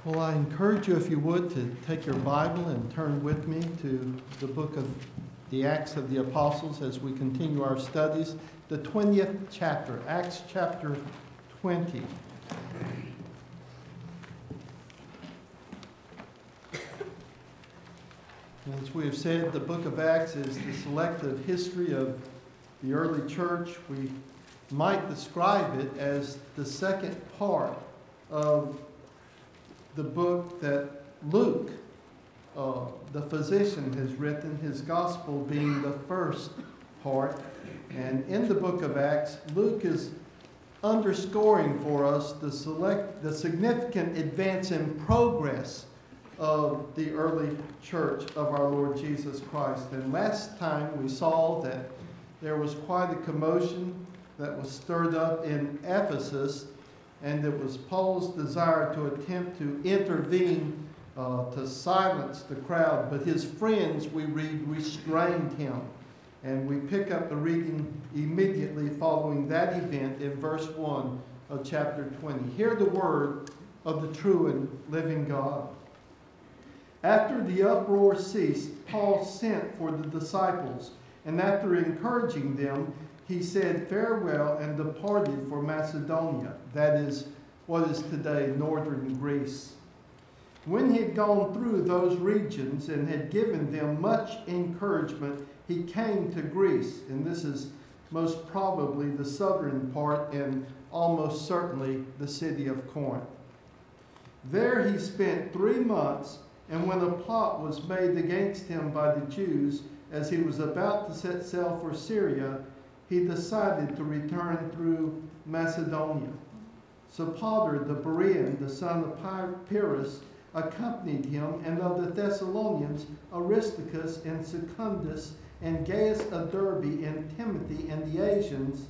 Well, I encourage you, if you would, to take your Bible and turn with me to the book of the Acts of the Apostles as we continue our studies. The 20th chapter, Acts chapter 20. As we have said, the book of Acts is the selective history of the early church. We might describe it as the second part of the book that Luke, the physician, has written, his gospel being the first part. And in the book of Acts, Luke is underscoring for us the significant advance in progress of the early church of our Lord Jesus Christ. And last time we saw that there was quite a commotion that was stirred up in Ephesus, and it was Paul's desire to attempt to intervene to silence the crowd. But his friends, we read, restrained him. And we pick up the reading immediately following that event in verse 1 of chapter 20. Hear the word of the true and living God. After the uproar ceased, Paul sent for the disciples, and after encouraging them, he said farewell and departed for Macedonia, that is, what is today northern Greece. When he had gone through those regions and had given them much encouragement, he came to Greece, and this is most probably the southern part and almost certainly the city of Corinth. There he spent 3 months, and when a plot was made against him by the Jews, as he was about to set sail for Syria, he decided to return through Macedonia. Sopater the Berean, the son of Pyrrhus, accompanied him, and of the Thessalonians, Aristarchus and Secundus, and Gaius of Derbe, and Timothy, and the Asians,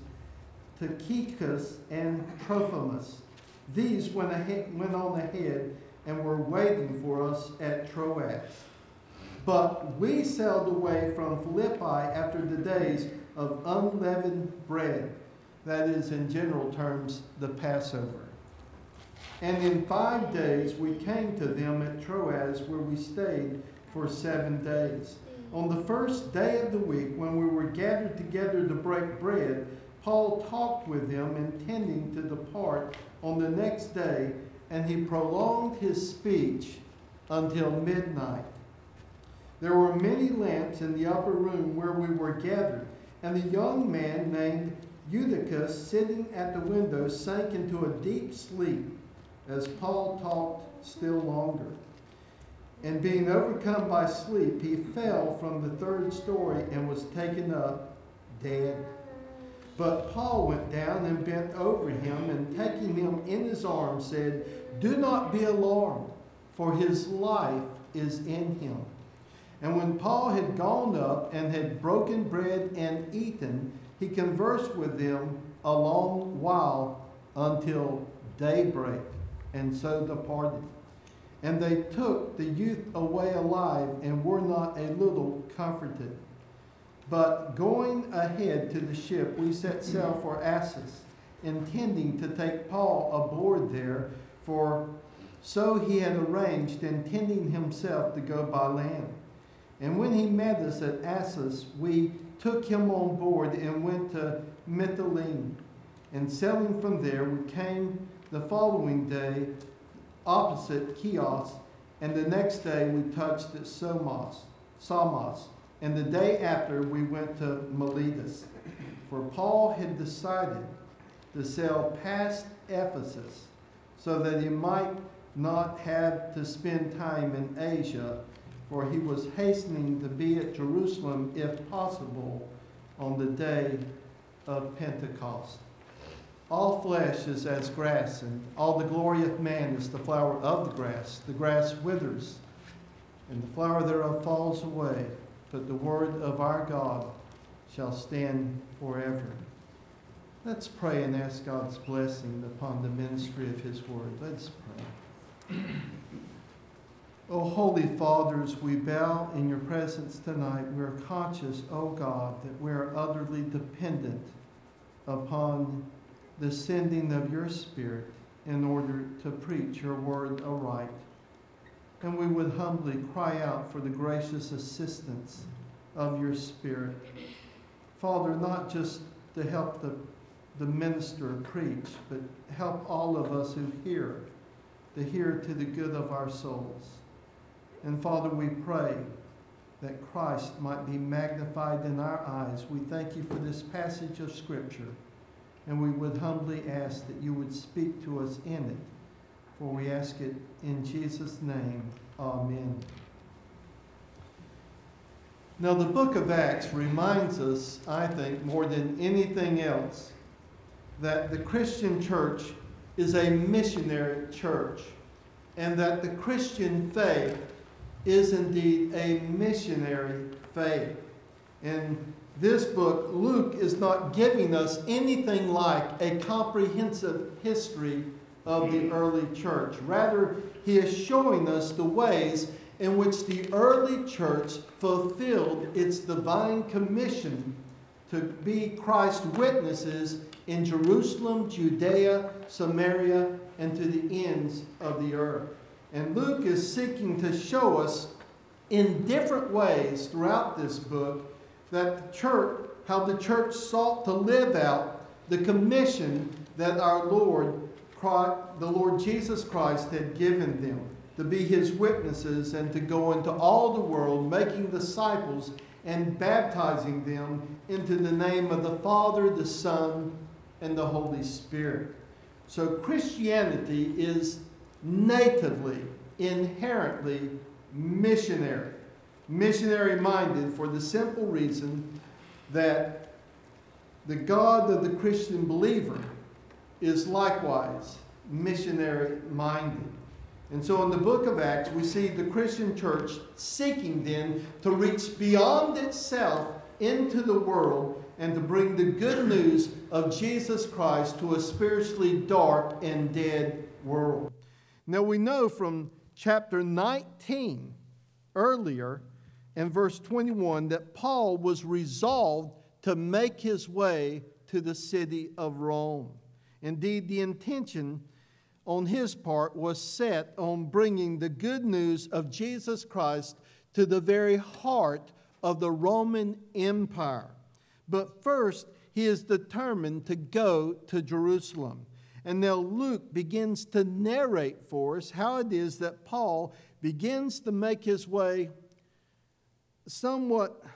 Tychicus and Trophimus. These went on ahead and were waiting for us at Troas. But we sailed away from Philippi after the days of unleavened bread, that is, in general terms, the Passover. And in 5 days we came to them at Troas, where we stayed for 7 days. On the first day of the week, when we were gathered together to break bread, Paul talked with them, intending to depart on the next day, and he prolonged his speech until midnight. There were many lamps in the upper room where we were gathered, and a young man named Eutychus, sitting at the window, sank into a deep sleep as Paul talked still longer. And being overcome by sleep, he fell from the 3rd story and was taken up dead. But Paul went down and bent over him, and taking him in his arms said, "Do not be alarmed, for his life is in him." And when Paul had gone up and had broken bread and eaten, he conversed with them a long while until daybreak, and so departed. And they took the youth away alive, and were not a little comforted. But going ahead to the ship, we set sail for Assos, intending to take Paul aboard there, for so he had arranged, intending himself to go by land. And when he met us at Assos, we took him on board and went to Mytilene. And sailing from there, we came the following day opposite Chios, and the next day we touched at Samos. And the day after we went to Miletus. For Paul had decided to sail past Ephesus, so that he might not have to spend time in Asia, for he was hastening to be at Jerusalem, if possible, on the day of Pentecost. All flesh is as grass, and all the glory of man is the flower of the grass. The grass withers, and the flower thereof falls away, but the word of our God shall stand forever. Let's pray and ask God's blessing upon the ministry of his word. Let's pray. O Holy Fathers, we bow in your presence tonight. We're conscious, O God, that we're utterly dependent upon the sending of your Spirit in order to preach your word aright. And we would humbly cry out for the gracious assistance of your Spirit. Father, not just to help the minister preach, but help all of us who hear to hear to the good of our souls. And Father, we pray that Christ might be magnified in our eyes. We thank you for this passage of Scripture, and we would humbly ask that you would speak to us in it. For we ask it in Jesus' name. Amen. Now, the book of Acts reminds us, I think, more than anything else, that the Christian church is a missionary church, and that the Christian faith is indeed a missionary faith. In this book, Luke is not giving us anything like a comprehensive history of the early church. Rather, he is showing us the ways in which the early church fulfilled its divine commission to be Christ's witnesses in Jerusalem, Judea, Samaria, and to the ends of the earth. And Luke is seeking to show us in different ways throughout this book that the church, how the church sought to live out the commission that our Lord, the Lord Jesus Christ, had given them, to be his witnesses and to go into all the world, making disciples and baptizing them into the name of the Father, the Son, and the Holy Spirit. So Christianity is natively, inherently missionary. Missionary-minded for the simple reason that the God of the Christian believer is likewise missionary-minded. And so in the book of Acts, we see the Christian church seeking then to reach beyond itself into the world and to bring the good news of Jesus Christ to a spiritually dark and dead world. Now we know from chapter 19 earlier in verse 21 that Paul was resolved to make his way to the city of Rome. Indeed, the intention on his part was set on bringing the good news of Jesus Christ to the very heart of the Roman Empire. But first, he is determined to go to Jerusalem. And now Luke begins to narrate for us how it is that Paul begins to make his way somewhat,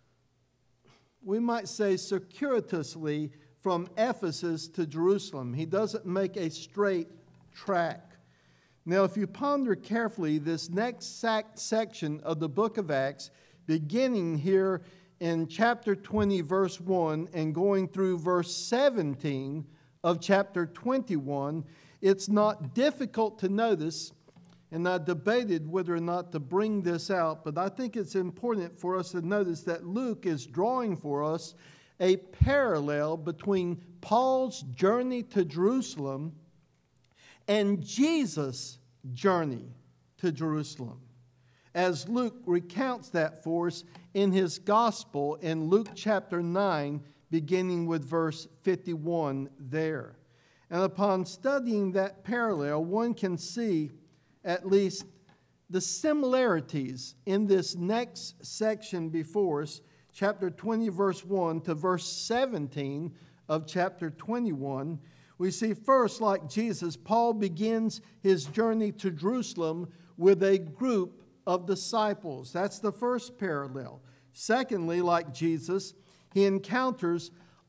we might say, circuitously from Ephesus to Jerusalem. He doesn't make a straight track. Now, if you ponder carefully this next section of the book of Acts, beginning here in chapter 20, verse 1, and going through verse 17 of chapter 21, it's not difficult to notice, and I debated whether or not to bring this out, but I think it's important for us to notice that Luke is drawing for us a parallel between Paul's journey to Jerusalem and Jesus' journey to Jerusalem, as Luke recounts that for us in his gospel in Luke chapter 9, beginning with verse 51 there. And upon studying that parallel, one can see at least the similarities in this next section before us, chapter 20, verse 1 to verse 17 of chapter 21. We see first, like Jesus, Paul begins his journey to Jerusalem with a group of disciples. That's the first parallel. Secondly, like Jesus, he encounters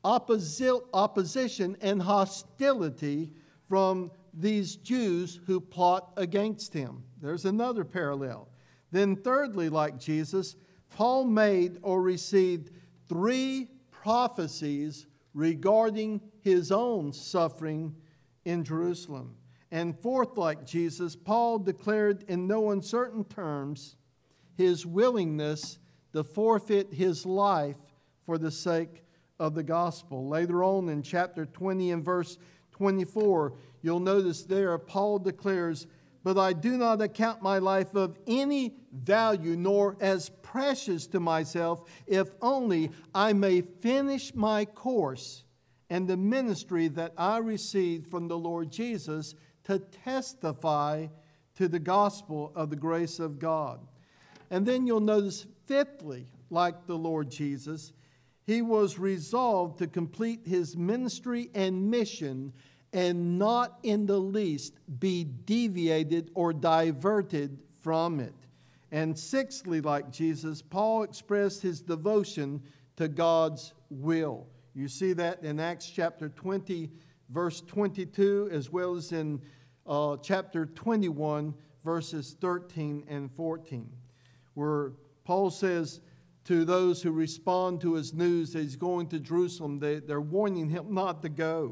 opposition and hostility from these Jews who plot against him. There's another parallel. Then thirdly, like Jesus, Paul made or received 3 prophecies regarding his own suffering in Jerusalem. And fourth, like Jesus, Paul declared in no uncertain terms his willingness to forfeit his life for the sake of the gospel. Later on in chapter 20 and verse 24, you'll notice there Paul declares, "But I do not account my life of any value, nor as precious to myself, if only I may finish my course and the ministry that I received from the Lord Jesus to testify to the gospel of the grace of God. And then you'll notice, fifthly, like the Lord Jesus, he was resolved to complete his ministry and mission and not in the least be deviated or diverted from it. And sixthly, like Jesus, Paul expressed his devotion to God's will. You see that in Acts chapter 20, verse 22, as well as in chapter 21, verses 13 and 14, where Paul says to those who respond to his news that he's going to Jerusalem, they're warning him not to go.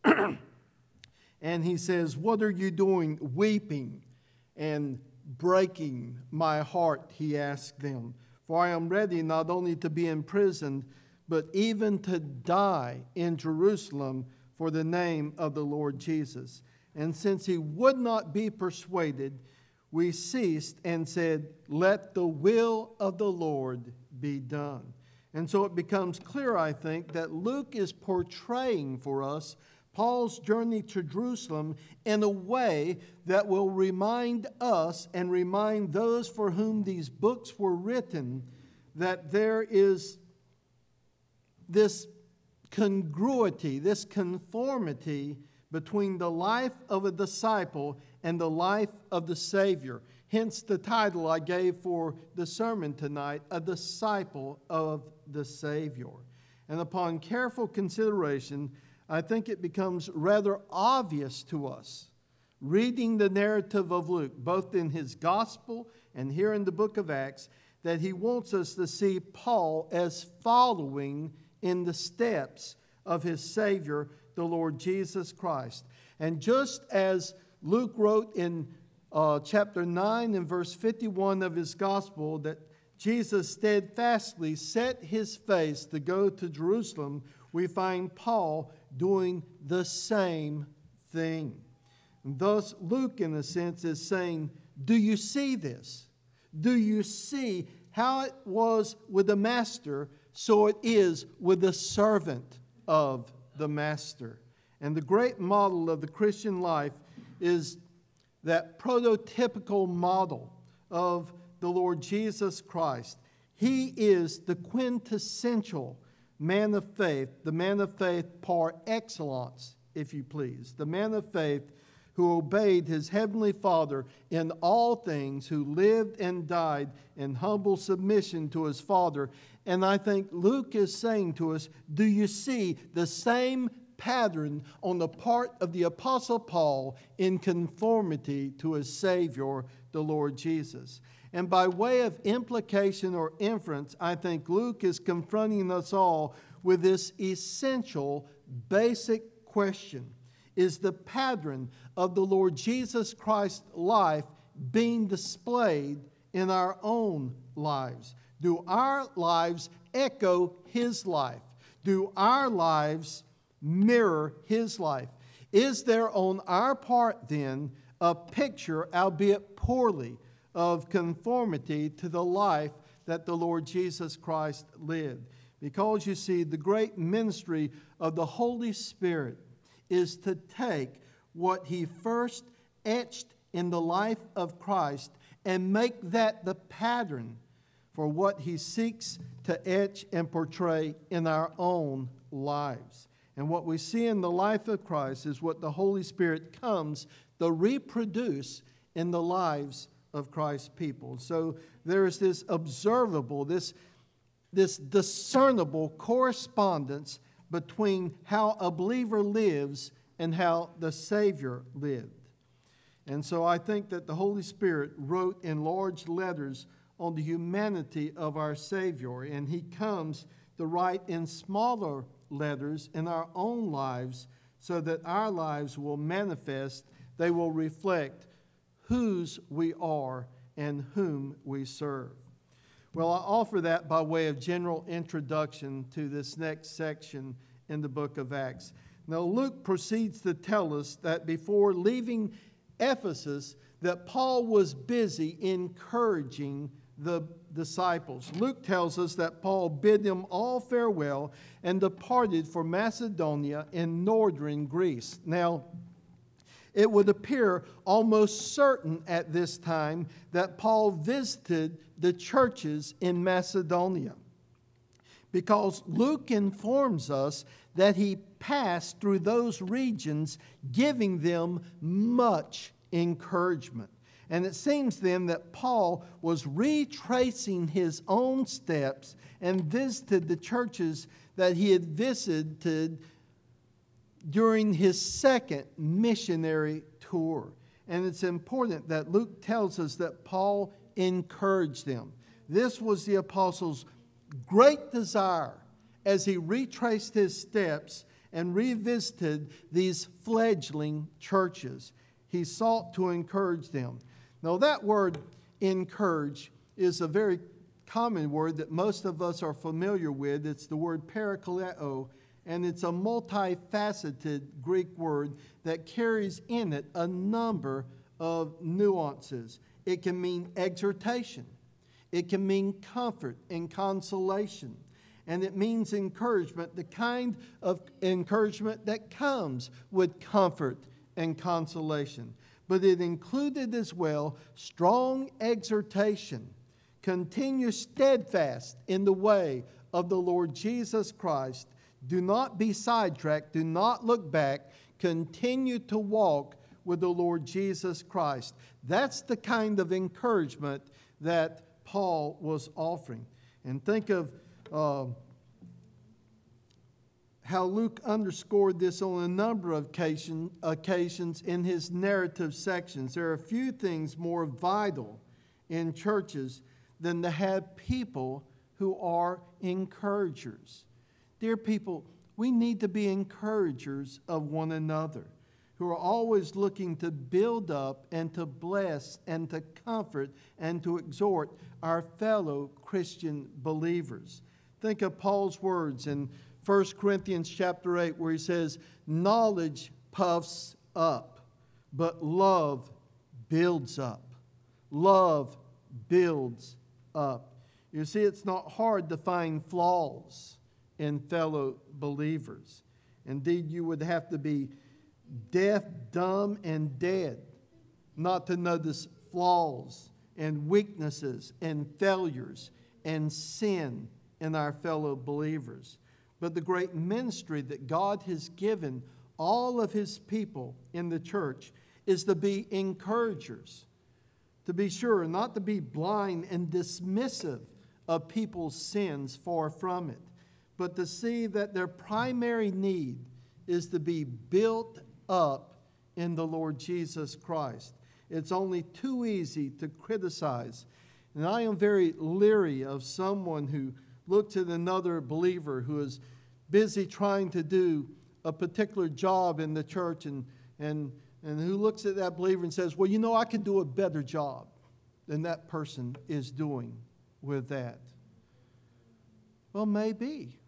And he says, "What are you doing, weeping and breaking my heart?" he asked them. "For I am ready not only to be imprisoned, but even to die in Jerusalem for the name of the Lord Jesus." And since he would not be persuaded, we ceased and said, "Let the will of the Lord be done." And so it becomes clear, I think, that Luke is portraying for us Paul's journey to Jerusalem in a way that will remind us and remind those for whom these books were written that there is this congruity, this conformity between the life of a disciple and the life of the Savior. Hence the title I gave for the sermon tonight, A Disciple of the Savior. And upon careful consideration, I think it becomes rather obvious to us, reading the narrative of Luke, both in his gospel and here in the book of Acts, that he wants us to see Paul as following in the steps of his Savior, the Lord Jesus Christ. And just as Luke wrote in chapter 9 and verse 51 of his gospel that Jesus steadfastly set his face to go to Jerusalem, we find Paul doing the same thing. And thus, Luke, in a sense, is saying, do you see this? Do you see how it was with the master, so it is with the servant of the master? And the great model of the Christian life is that prototypical model of the Lord Jesus Christ. He is the quintessential man of faith, the man of faith par excellence, if you please, the man of faith who obeyed his heavenly Father in all things, who lived and died in humble submission to his Father. And I think Luke is saying to us, do you see the same pattern on the part of the Apostle Paul in conformity to his Savior, the Lord Jesus? And by way of implication or inference, I think Luke is confronting us all with this essential, basic question. Is the pattern of the Lord Jesus Christ's life being displayed in our own lives? Do our lives echo His life? Do our lives mirror His life? Is there on our part then a picture, albeit poorly, of conformity to the life that the Lord Jesus Christ lived? Because you see, the great ministry of the Holy Spirit is to take what He first etched in the life of Christ and make that the pattern for what He seeks to etch and portray in our own lives. And what we see in the life of Christ is what the Holy Spirit comes to reproduce in the lives of Christ's people. So there is this observable, this discernible correspondence between how a believer lives and how the Savior lived. And so I think that the Holy Spirit wrote in large letters on the humanity of our Savior, and He comes to write in smaller letters in our own lives so that our lives will manifest, they will reflect whose we are and whom we serve. Well, I offer that by way of general introduction to this next section in the book of Acts. Now, Luke proceeds to tell us that before leaving Ephesus, that Paul was busy encouraging the disciples. Luke tells us that Paul bid them all farewell and departed for Macedonia in northern Greece. Now, it would appear almost certain at this time that Paul visited the churches in Macedonia, because Luke informs us that he passed through those regions, giving them much encouragement. And it seems then that Paul was retracing his own steps and visited the churches that he had visited during his second missionary tour. And it's important that Luke tells us that Paul encouraged them. This was the apostle's great desire as he retraced his steps and revisited these fledgling churches. He sought to encourage them. Now, that word encourage is a very common word that most of us are familiar with. It's the word parakaleo, and it's a multifaceted Greek word that carries in it a number of nuances. It can mean exhortation. It can mean comfort and consolation. And it means encouragement, the kind of encouragement that comes with comfort and consolation. But it included as well strong exhortation. Continue steadfast in the way of the Lord Jesus Christ. Do not be sidetracked. Do not look back. Continue to walk with the Lord Jesus Christ. That's the kind of encouragement that Paul was offering. And think of how Luke underscored this on a number of occasions in his narrative sections. There are a few things more vital in churches than to have people who are encouragers. Dear people, we need to be encouragers of one another, who are always looking to build up and to bless and to comfort and to exhort our fellow Christian believers. Think of Paul's words in 1 Corinthians chapter 8, where he says, knowledge puffs up, but love builds up. Love builds up. You see, it's not hard to find flaws in fellow believers. Indeed, you would have to be deaf, dumb, and dead not to notice flaws and weaknesses and failures and sin in our fellow believers. But the great ministry that God has given all of His people in the church is to be encouragers. To be sure, not to be blind and dismissive of people's sins, far from it, but to see that their primary need is to be built up in the Lord Jesus Christ. It's only too easy to criticize. And I am very leery of someone who looks at another believer who is busy trying to do a particular job in the church and who looks at that believer and says, well, you know, I could do a better job than that person is doing with that. Well, maybe.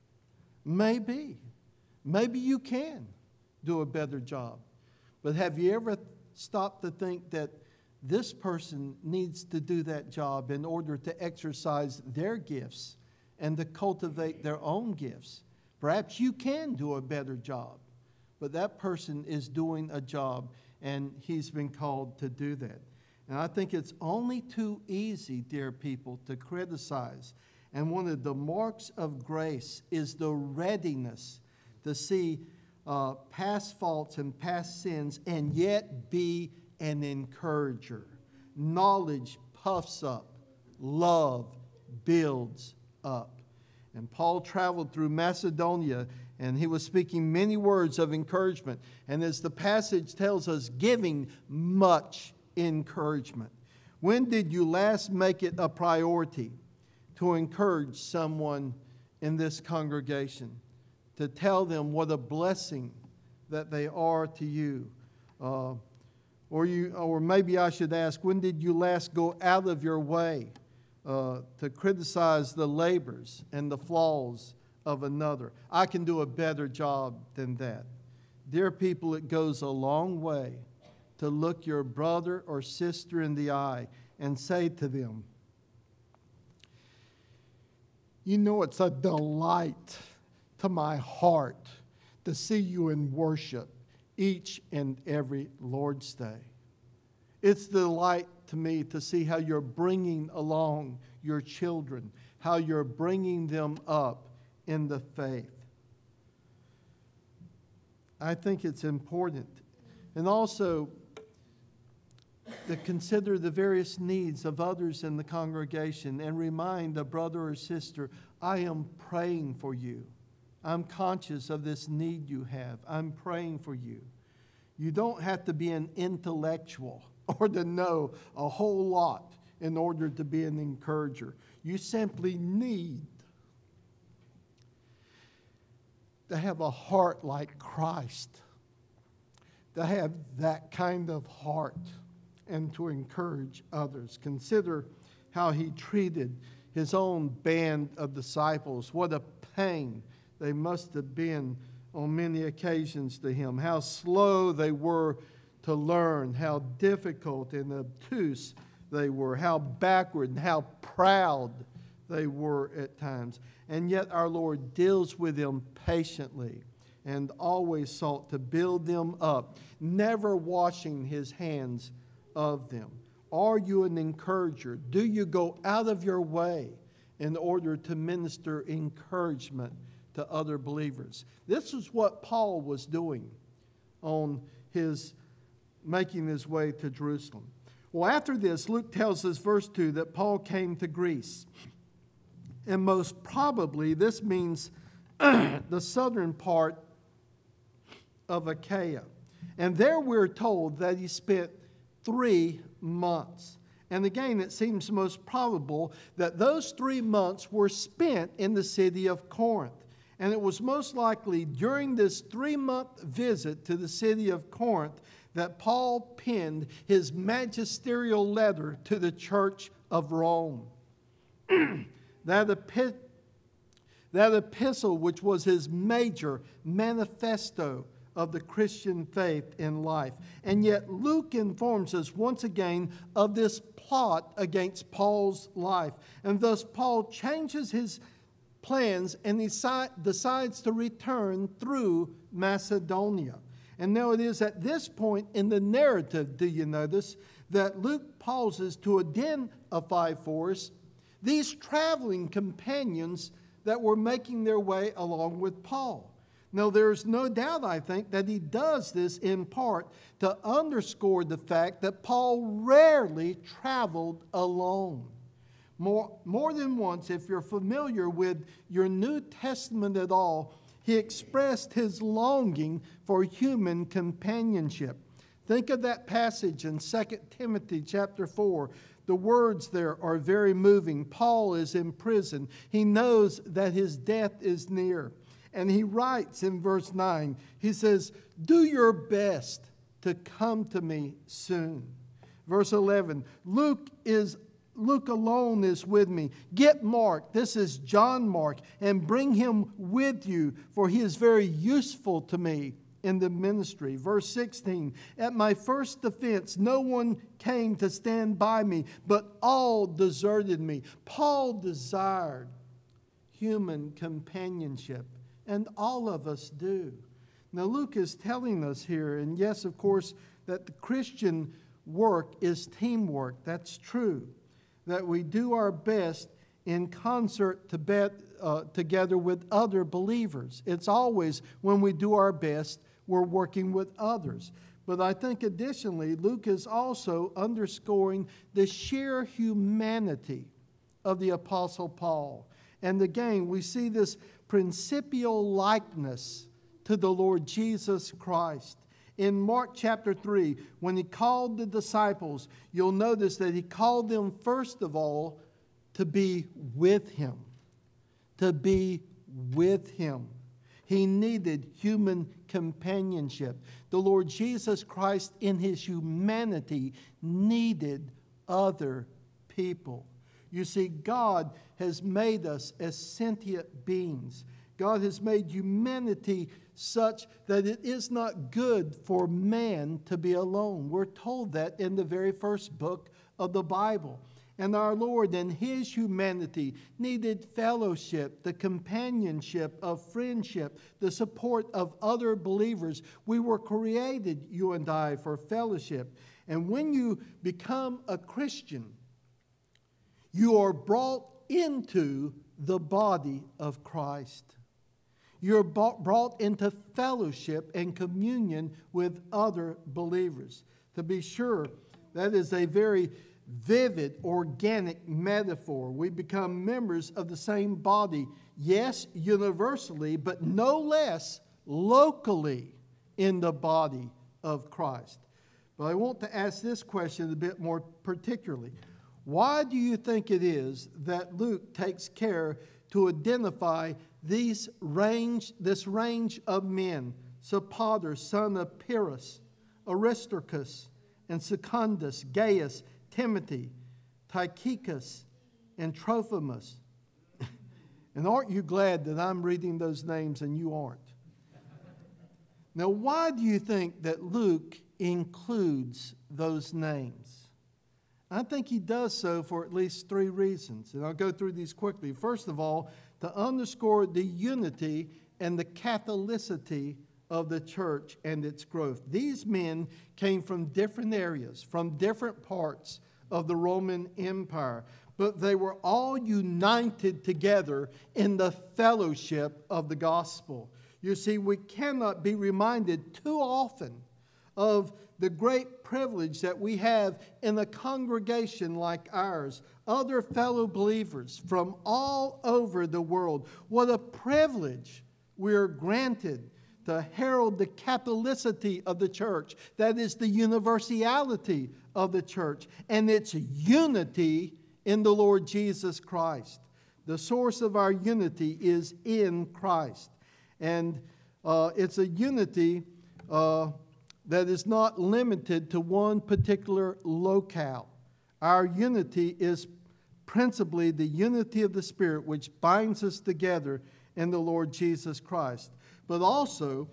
Maybe you can do a better job. But have you ever stopped to think that this person needs to do that job in order to exercise their gifts and to cultivate their own gifts? Perhaps you can do a better job, but that person is doing a job and he's been called to do that. And I think it's only too easy, dear people, to criticize. And one of the marks of grace is the readiness to see past faults and past sins and yet be an encourager. Knowledge puffs up. Love builds up. And Paul traveled through Macedonia, and he was speaking many words of encouragement. And as the passage tells us, giving much encouragement. When did you last make it a priority to encourage someone in this congregation? To tell them what a blessing that they are to you? Or maybe I should ask, when did you last go out of your way to criticize the labors and the flaws of another? I can do a better job than that. Dear people, it goes a long way to look your brother or sister in the eye and say to them, you know, it's a delight to my heart to see you in worship each and every Lord's Day. It's the delight to me to see how you're bringing along your children, how you're bringing them up in the faith. I think it's important. And also to consider the various needs of others in the congregation and remind a brother or sister, I am praying for you. I'm conscious of this need you have. I'm praying for you. You don't have to be an intellectual or to know a whole lot in order to be an encourager. You simply need to have a heart like Christ, to have that kind of heart and to encourage others. Consider how he treated his own band of disciples. What a pain they must have been on many occasions to him. How slow they were to learn, how difficult and obtuse they were, how backward and how proud they were at times. And yet our Lord deals with them patiently and always sought to build them up, never washing his hands of them. Are you an encourager? Do you go out of your way in order to minister encouragement to other believers? This is what Paul was doing on his making his way to Jerusalem. Well, after this, Luke tells us, verse 2, that Paul came to Greece. And most probably this means the southern part of Achaia. And there we're told that he spent 3 months. And again, it seems most probable that those 3 months were spent in the city of Corinth. And it was most likely during this 3-month visit to the city of Corinth that Paul penned his magisterial letter to the church of Rome. That epistle, which was his major manifesto of the Christian faith in life. And yet Luke informs us once again of this plot against Paul's life. And thus Paul changes his plans and he decides to return through Macedonia. And now it is at this point in the narrative, do you notice, that Luke pauses to identify for us these traveling companions that were making their way along with Paul. Now, there's no doubt, I think, that he does this in part to underscore the fact that Paul rarely traveled alone. More than once, if you're familiar with your New Testament at all, he expressed his longing for human companionship. Think of that passage in 2 Timothy chapter 4. The words there are very moving. Paul is in prison. He knows that his death is near. And he writes in verse 9, he says, do your best to come to me soon. Verse 11, Luke alone is with me. Get Mark, this is John Mark, and bring him with you, for he is very useful to me in the ministry. Verse 16, at my first defense, no one came to stand by me, but all deserted me. Paul desired human companionship, and all of us do. Now Luke is telling us here, and yes, of course, that the Christian work is teamwork. That's true. That we do our best in concert together with other believers. It's always when we do our best, we're working with others. But I think additionally, Luke is also underscoring the sheer humanity of the Apostle Paul. And again, we see this principial likeness to the Lord Jesus Christ. In Mark chapter 3, when he called the disciples, you'll notice that he called them first of all to be with him. To be with him. He needed human companionship. The Lord Jesus Christ in his humanity needed other people. You see, God has made us as sentient beings. God has made humanity such that it is not good for man to be alone. We're told that in the very first book of the Bible. And our Lord in His humanity needed fellowship, the companionship of friendship, the support of other believers. We were created, you and I, for fellowship. And when you become a Christian, you are brought into the body of Christ. You're brought into fellowship and communion with other believers. To be sure, that is a very vivid, organic metaphor. We become members of the same body, yes, universally, but no less locally in the body of Christ. But I want to ask this question a bit more particularly. Why do you think it is that Luke takes care to identify this range of men? Sopater, son of Pyrrhus, Aristarchus, and Secundus, Gaius, Timothy, Tychicus, and Trophimus. And aren't you glad that I'm reading those names and you aren't? Now, why do you think that Luke includes those names? I think he does so for at least three reasons, and I'll go through these quickly. First of all, to underscore the unity and the Catholicity of the church and its growth. These men came from different areas, from different parts of the Roman Empire, but they were all united together in the fellowship of the gospel. You see, we cannot be reminded too often of the great privilege that we have in a congregation like ours, other fellow believers from all over the world. What a privilege we are granted to herald the Catholicity of the church, that is the universality of the church, and its unity in the Lord Jesus Christ. The source of our unity is in Christ. And it's a unity that is not limited to one particular locale. Our unity is principally the unity of the Spirit, which binds us together in the Lord Jesus Christ. But also,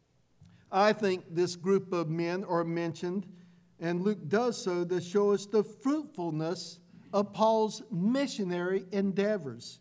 I think this group of men are mentioned, and Luke does so to show us the fruitfulness of Paul's missionary endeavors.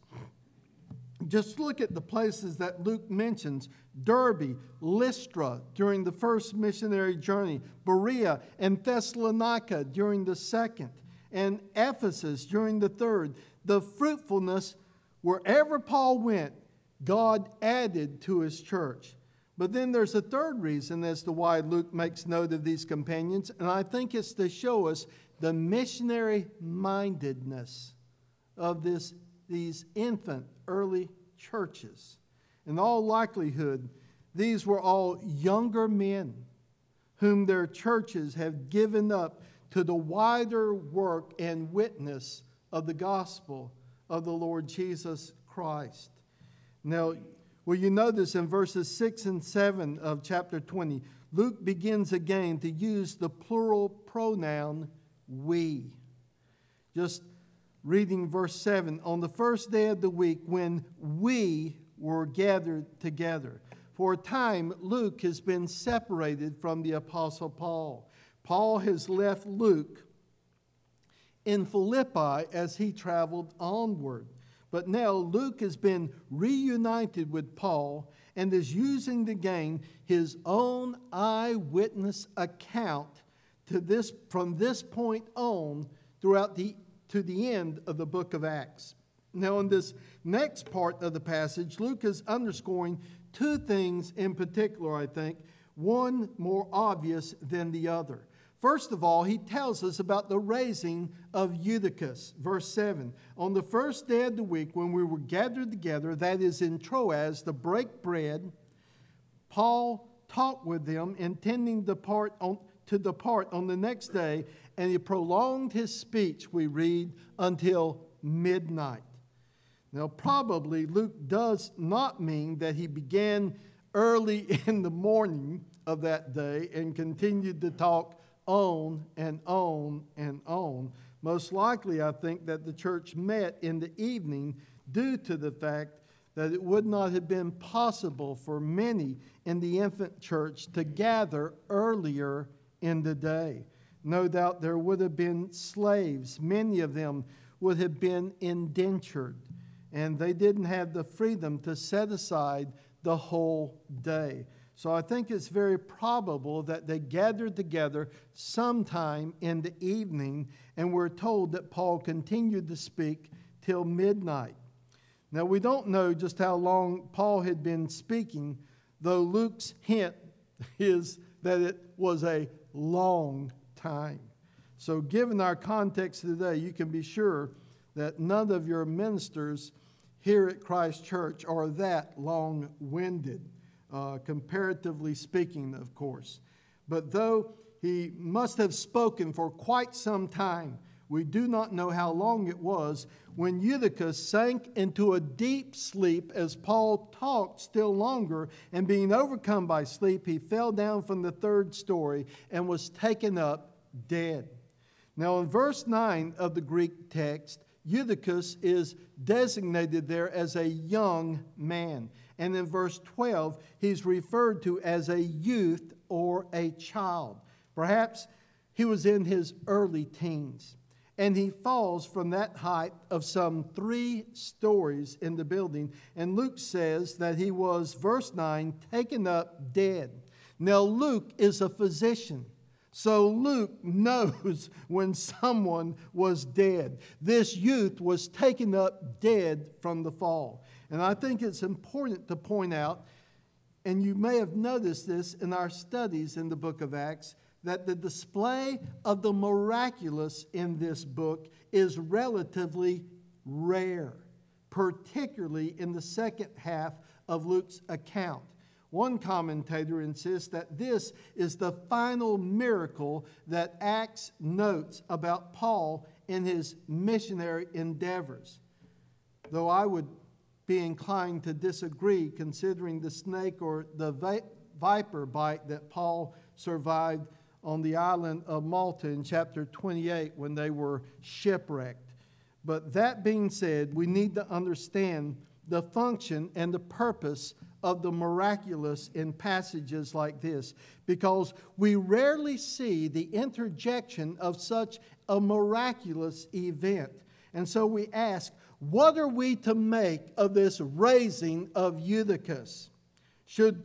Just look at the places that Luke mentions: Derbe, Lystra during the first missionary journey, Berea and Thessalonica during the second, and Ephesus during the third. The fruitfulness, wherever Paul went, God added to his church. But then there's a third reason as to why Luke makes note of these companions, and I think it's to show us the missionary mindedness of these infant early churches. In all likelihood, these were all younger men whom their churches have given up to the wider work and witness of the gospel of the Lord Jesus Christ. Now, will you notice in verses 6 and 7 of chapter 20, Luke begins again to use the plural pronoun we. Just reading verse 7, on the first day of the week when we were gathered together. For a time, Luke has been separated from the Apostle Paul. Paul has left Luke in Philippi as he traveled onward. But now Luke has been reunited with Paul and is using to gain his own eyewitness account from this point on to the end of the book of Acts. Now, in this next part of the passage, Luke is underscoring two things in particular, I think, one more obvious than the other. First of all, he tells us about the raising of Eutychus. Verse 7, on the first day of the week when we were gathered together, that is in Troas, to break bread, Paul talked with them, intending to depart on the next day, and he prolonged his speech, we read, until midnight. Now, probably Luke does not mean that he began early in the morning of that day and continued to talk on and on and on. Most likely, I think that the church met in the evening due to the fact that it would not have been possible for many in the infant church to gather earlier in the day. No doubt there would have been slaves. Many of them would have been indentured, and they didn't have the freedom to set aside the whole day. So I think it's very probable that they gathered together sometime in the evening, and we're told that Paul continued to speak till midnight. Now, we don't know just how long Paul had been speaking, though Luke's hint is that it was a long time. So given our context today, you can be sure that none of your ministers here at Christ Church are that long-winded, comparatively speaking, of course. But though he must have spoken for quite some time, we do not know how long it was when Eutychus sank into a deep sleep as Paul talked still longer, and being overcome by sleep, he fell down from the third story and was taken up dead. Now in verse 9 of the Greek text, Eutychus is designated there as a young man. And in verse 12, he's referred to as a youth or a child. Perhaps he was in his early teens. And he falls from that height of some 3 stories in the building. And Luke says that he was, verse 9, taken up dead. Now Luke is a physician. So Luke knows when someone was dead. This youth was taken up dead from the fall. And I think it's important to point out, and you may have noticed this in our studies in the book of Acts, that the display of the miraculous in this book is relatively rare, particularly in the second half of Luke's account. One commentator insists that this is the final miracle that Acts notes about Paul in his missionary endeavors. Though I would be inclined to disagree, considering the snake or the viper bite that Paul survived on the island of Malta in chapter 28 when they were shipwrecked. But that being said, we need to understand the function and the purpose of the miraculous in passages like this, because we rarely see the interjection of such a miraculous event. And so we ask, what are we to make of this raising of Eutychus? Should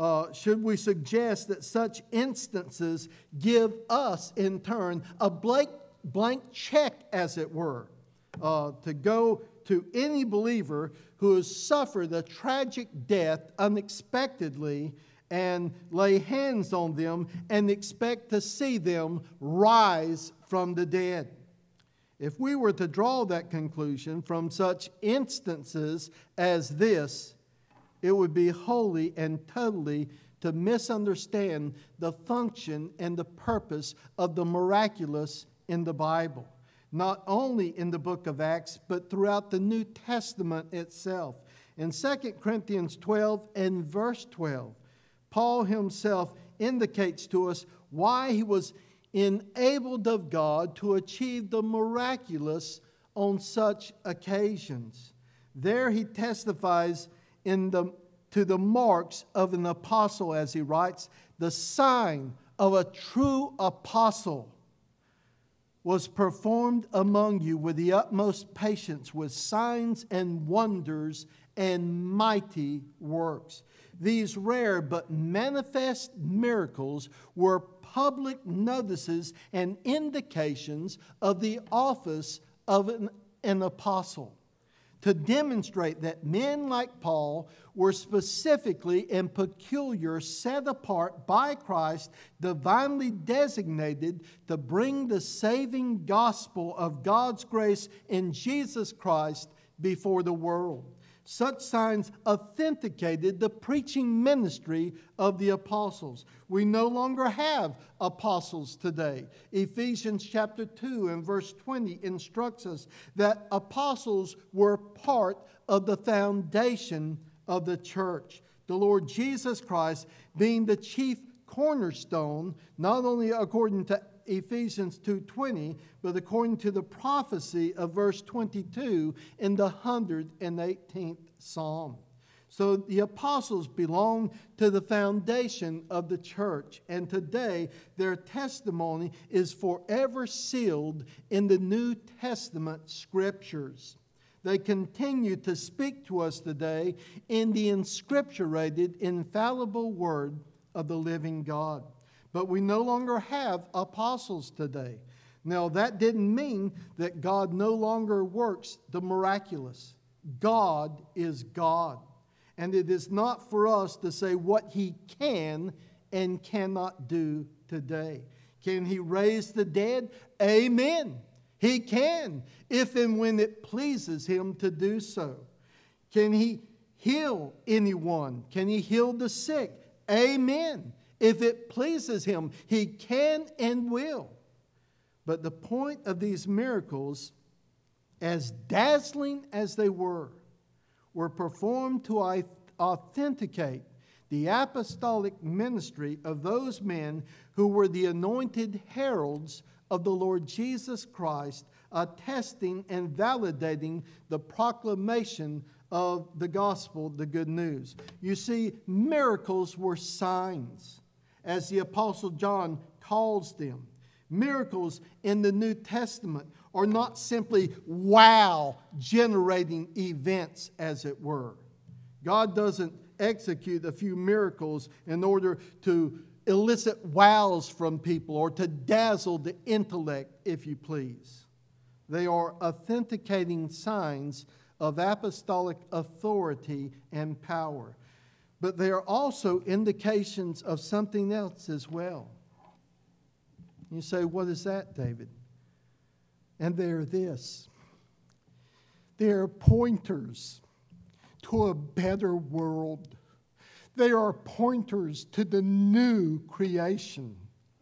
we suggest that such instances give us, in turn, a blank check, as it were, to go to any believer who has suffered a tragic death unexpectedly and lay hands on them and expect to see them rise from the dead? If we were to draw that conclusion from such instances as this, it would be wholly and totally to misunderstand the function and the purpose of the miraculous in the Bible. Not only in the book of Acts, but throughout the New Testament itself. In 2 Corinthians 12 and verse 12, Paul himself indicates to us why he was enabled of God to achieve the miraculous on such occasions. There he testifies to the marks of an apostle, as he writes, the sign of a true apostle was performed among you with the utmost patience, with signs and wonders and mighty works. These rare but manifest miracles were public notices and indications of the office of an apostle, to demonstrate that men like Paul were specifically and peculiar, set apart by Christ, divinely designated to bring the saving gospel of God's grace in Jesus Christ before the world. Such signs authenticated the preaching ministry of the apostles. We no longer have apostles today. Ephesians chapter 2 and verse 20 instructs us that apostles were part of the foundation of the church. The Lord Jesus Christ being the chief cornerstone, not only according to Ephesians 2:20, but according to the prophecy of verse 22 in the 118th Psalm. So the apostles belong to the foundation of the church, and today their testimony is forever sealed in the New Testament scriptures. They continue to speak to us today in the inscripturated, infallible word of the living God. But we no longer have apostles today. Now, that didn't mean that God no longer works the miraculous. God is God. And it is not for us to say what He can and cannot do today. Can He raise the dead? Amen. He can, if and when it pleases Him to do so. Can He heal anyone? Can He heal the sick? Amen. If it pleases Him, He can and will. But the point of these miracles, as dazzling as they were performed to authenticate the apostolic ministry of those men who were the anointed heralds of the Lord Jesus Christ, attesting and validating the proclamation of the gospel, the good news. You see, miracles were signs, as the Apostle John calls them. Miracles in the New Testament are not simply wow-generating events, as it were. God doesn't execute a few miracles in order to elicit wows from people or to dazzle the intellect, if you please. They are authenticating signs of apostolic authority and power. But they are also indications of something else as well. You say, what is that, David? And they're this. They're pointers to a better world. They are pointers to the new creation,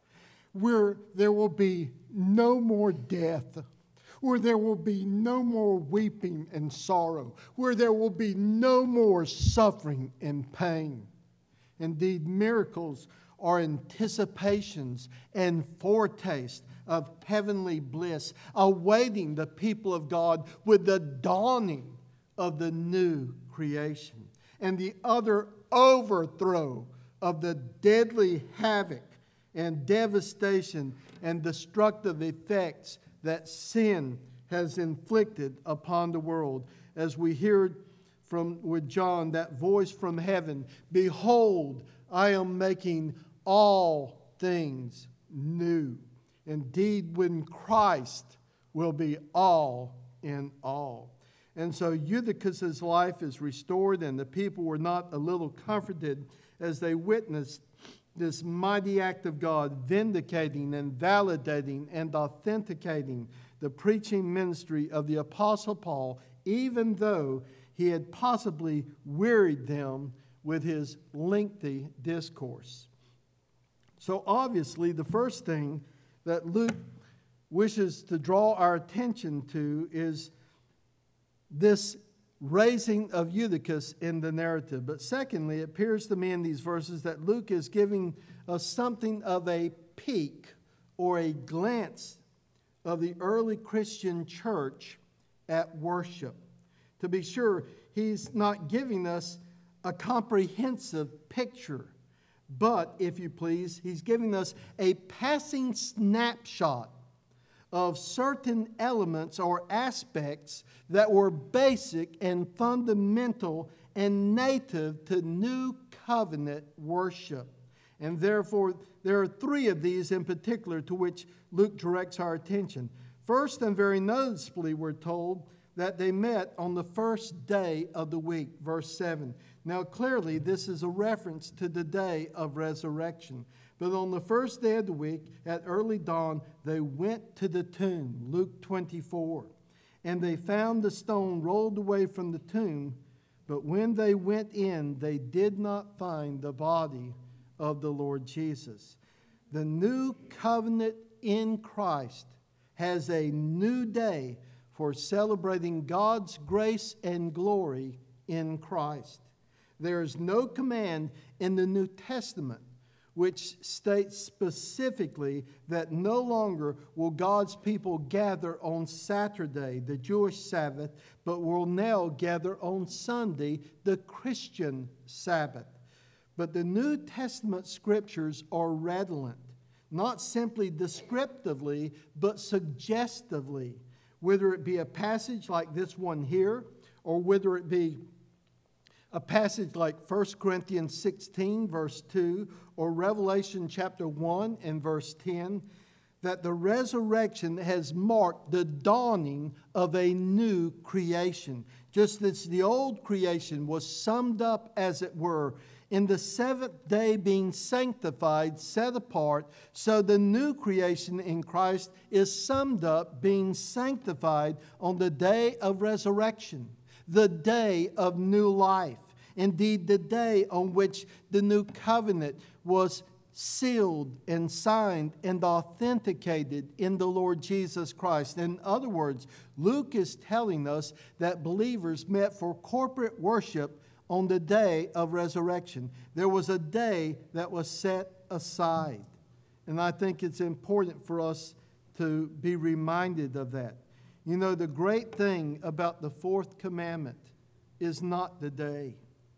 where there will be no more death, where there will be no more weeping and sorrow, where there will be no more suffering and pain. Indeed, miracles are anticipations and foretastes of heavenly bliss, awaiting the people of God with the dawning of the new creation and the utter overthrow of the deadly havoc and devastation and destructive effects that sin has inflicted upon the world. As we hear with John, that voice from heaven, "Behold, I am making all things new." Indeed, when Christ will be all in all. And so Eutychus' life is restored, and the people were not a little comforted as they witnessed this mighty act of God, vindicating and validating and authenticating the preaching ministry of the Apostle Paul, even though he had possibly wearied them with his lengthy discourse. So obviously, the first thing that Luke wishes to draw our attention to is this raising of Eutychus in the narrative. But secondly, it appears to me in these verses that Luke is giving us something of a peek or a glance of the early Christian church at worship. To be sure, he's not giving us a comprehensive picture, but, if you please, he's giving us a passing snapshot of certain elements or aspects that were basic and fundamental and native to New Covenant worship. And therefore, there are three of these in particular to which Luke directs our attention. First, and very noticeably, we're told that they met on the first day of the week, verse 7. Now, clearly, this is a reference to the day of resurrection. But on the first day of the week, at early dawn, they went to the tomb, Luke 24. And they found the stone rolled away from the tomb, but when they went in, they did not find the body of the Lord Jesus. The new covenant in Christ has a new day for celebrating God's grace and glory in Christ. There is no command in the New Testament which states specifically that no longer will God's people gather on Saturday, the Jewish Sabbath, but will now gather on Sunday, the Christian Sabbath. But the New Testament scriptures are redolent, not simply descriptively, but suggestively, whether it be a passage like this one here, or whether it be a passage like 1 Corinthians 16, verse 2, or Revelation chapter 1 and verse 10, that the resurrection has marked the dawning of a new creation. Just as the old creation was summed up, as it were, in the seventh day being sanctified, set apart, so the new creation in Christ is summed up, being sanctified on the day of resurrection, the day of new life. Indeed, the day on which the new covenant was sealed and signed and authenticated in the Lord Jesus Christ. In other words, Luke is telling us that believers met for corporate worship on the day of resurrection. There was a day that was set aside. And I think it's important for us to be reminded of that. You know, the great thing about the fourth commandment is not the day,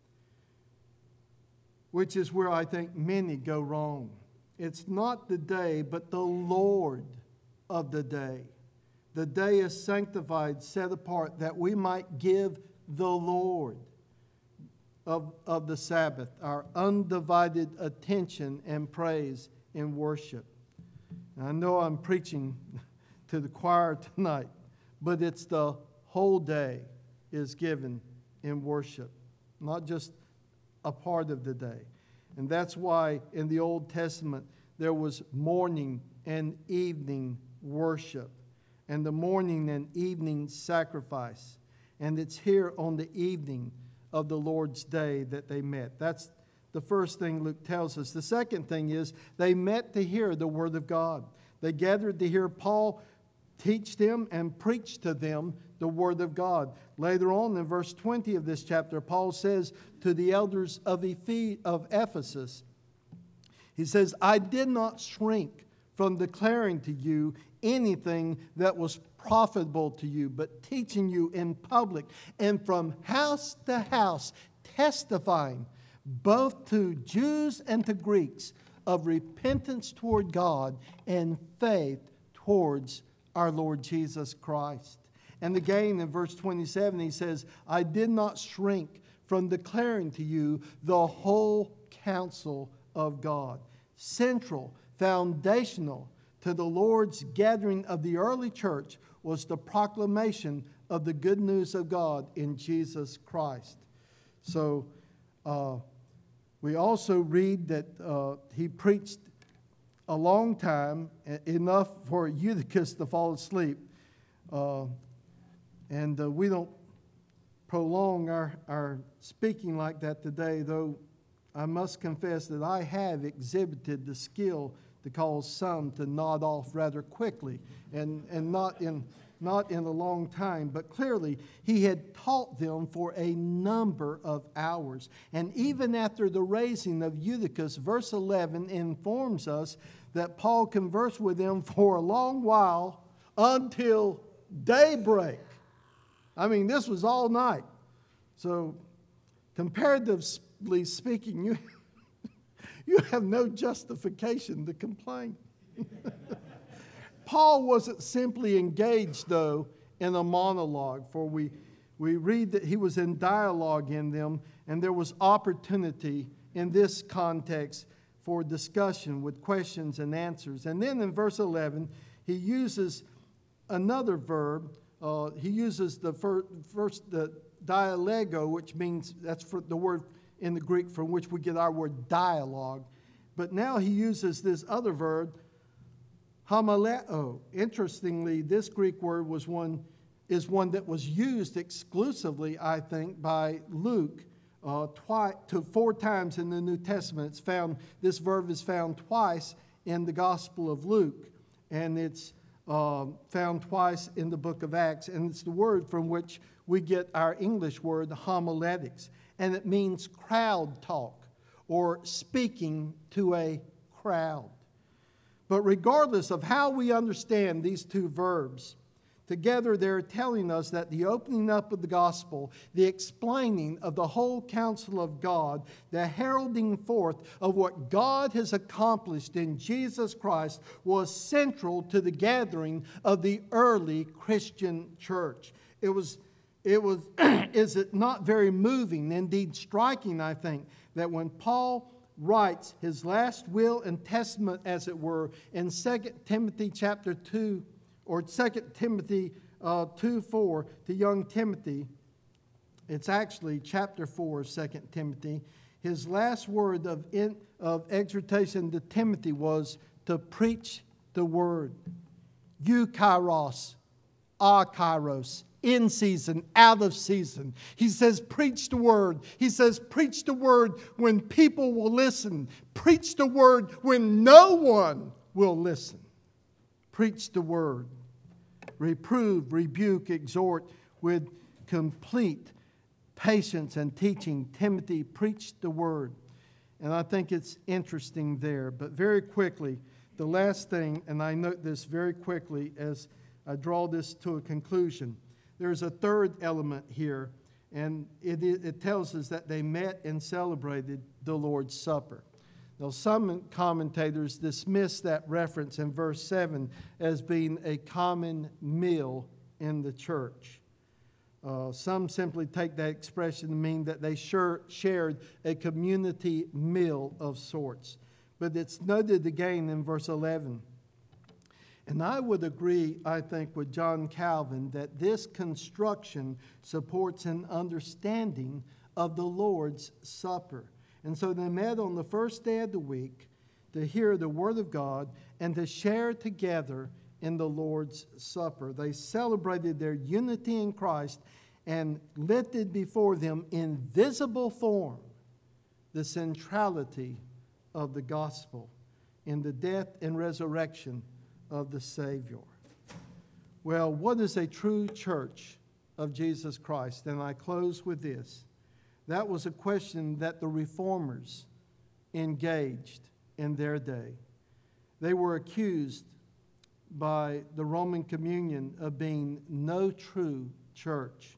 which is where I think many go wrong. It's not the day, but the Lord of the day. The day is sanctified, set apart, that we might give the Lord of the Sabbath our undivided attention and praise and worship. And I know I'm preaching to the choir tonight, but it's the whole day is given in worship, not just a part of the day. And that's why in the Old Testament there was morning and evening worship, and the morning and evening sacrifice. And it's here on the evening of the Lord's day that they met. That's the first thing Luke tells us. The second thing is they met to hear the Word of God. They gathered to hear Paul teach them and preach to them the Word of God. Later on in verse 20 of this chapter, Paul says to the elders of Ephesus, he says, I did not shrink from declaring to you anything that was profitable to you, but teaching you in public and from house to house, testifying both to Jews and to Greeks of repentance toward God and faith towards our Lord Jesus Christ. And again in verse 27 he says, I did not shrink from declaring to you the whole counsel of God. Central, foundational to the Lord's gathering of the early church was the proclamation of the good news of God in Jesus Christ. So we also read that he preached a long time, enough for Eutychus to fall asleep. And we don't prolong our speaking like that today, though I must confess that I have exhibited the skill to cause some to nod off rather quickly and not in a long time. But clearly, he had taught them for a number of hours. And even after the raising of Eutychus, verse 11 informs us that Paul conversed with them for a long while until daybreak. I mean, this was all night. So, comparatively speaking, you have no justification to complain. Paul wasn't simply engaged, though, in a monologue, for we read that he was in dialogue in them, and there was opportunity in this context for discussion with questions and answers. And then in verse 11, he uses another verb. He uses the dialego, which means, that's for the word in the Greek from which we get our word dialogue. But now he uses this other verb, homaleo. Interestingly, this Greek word is one that was used exclusively, I think, by Luke 4 times in the New Testament. This verb is found twice in the Gospel of Luke, and it's found twice in the book of Acts, and it's the word from which we get our English word homiletics, and it means crowd talk or speaking to a crowd. But regardless of how we understand these two verbs, together they're telling us that the opening up of the gospel, the explaining of the whole counsel of God, the heralding forth of what God has accomplished in Jesus Christ was central to the gathering of the early Christian church. Is it not very moving, indeed striking, I think, that when Paul writes his last will and testament, as it were, in 2 Timothy chapter 2, or 2 Timothy 2:4 to young Timothy. It's actually chapter 4 of 2 Timothy. His last word of exhortation to Timothy was to preach the word. Eukairos, akairos, in season, out of season. He says, preach the word. He says, preach the word when people will listen. Preach the word when no one will listen. Preach the word. Reprove, rebuke, exhort with complete patience and teaching. Timothy preached the word. And I think it's interesting there. But very quickly, the last thing, and I note this very quickly as I draw this to a conclusion. There's a third element here, and it tells us that they met and celebrated the Lord's Supper. Now, some commentators dismiss that reference in verse 7 as being a common meal in the church. Some simply take that expression to mean that they shared a community meal of sorts. But it's noted again in verse 11. And I would agree, I think, with John Calvin that this construction supports an understanding of the Lord's Supper. And so they met on the first day of the week to hear the Word of God and to share together in the Lord's Supper. They celebrated their unity in Christ and lifted before them in visible form the centrality of the gospel in the death and resurrection of the Savior. Well, what is a true church of Jesus Christ? And I close with this. That was a question that the reformers engaged in their day. They were accused by the Roman Communion of being no true church.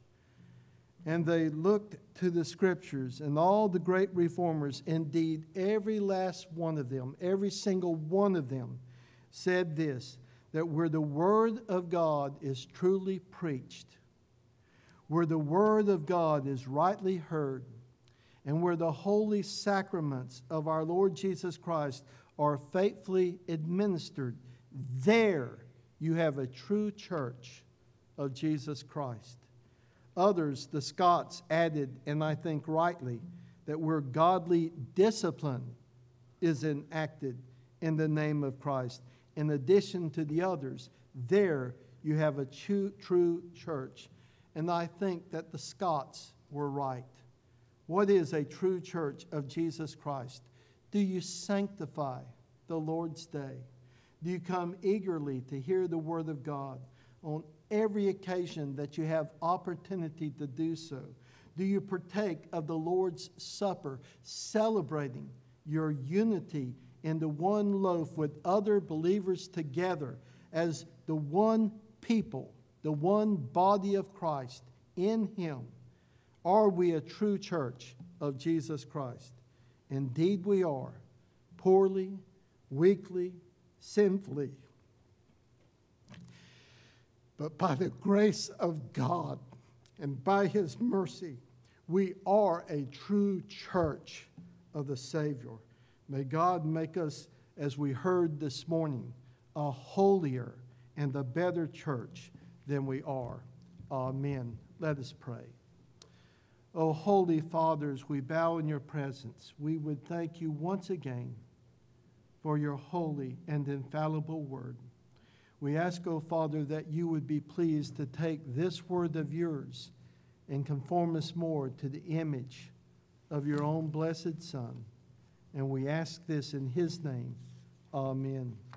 And they looked to the Scriptures, and all the great reformers, indeed every last one of them, every single one of them, said this, that where the Word of God is truly preached, where the Word of God is rightly heard, and where the holy sacraments of our Lord Jesus Christ are faithfully administered, there you have a true church of Jesus Christ. Others, the Scots, added, and I think rightly, that where godly discipline is enacted in the name of Christ, in addition to the others, there you have a true church. And I think that the Scots were right. What is a true church of Jesus Christ? Do you sanctify the Lord's day? Do you come eagerly to hear the Word of God on every occasion that you have opportunity to do so? Do you partake of the Lord's Supper, celebrating your unity in the one loaf with other believers together as the one people, the one body of Christ in Him? Are we a true church of Jesus Christ? Indeed we are, poorly, weakly, sinfully. But by the grace of God and by His mercy, we are a true church of the Savior. May God make us, as we heard this morning, a holier and a better church than we are. Amen. Let us pray. O Holy Fathers, we bow in your presence. We would thank you once again for your holy and infallible word. We ask, O Father, that you would be pleased to take this word of yours and conform us more to the image of your own blessed Son. And we ask this in his name. Amen.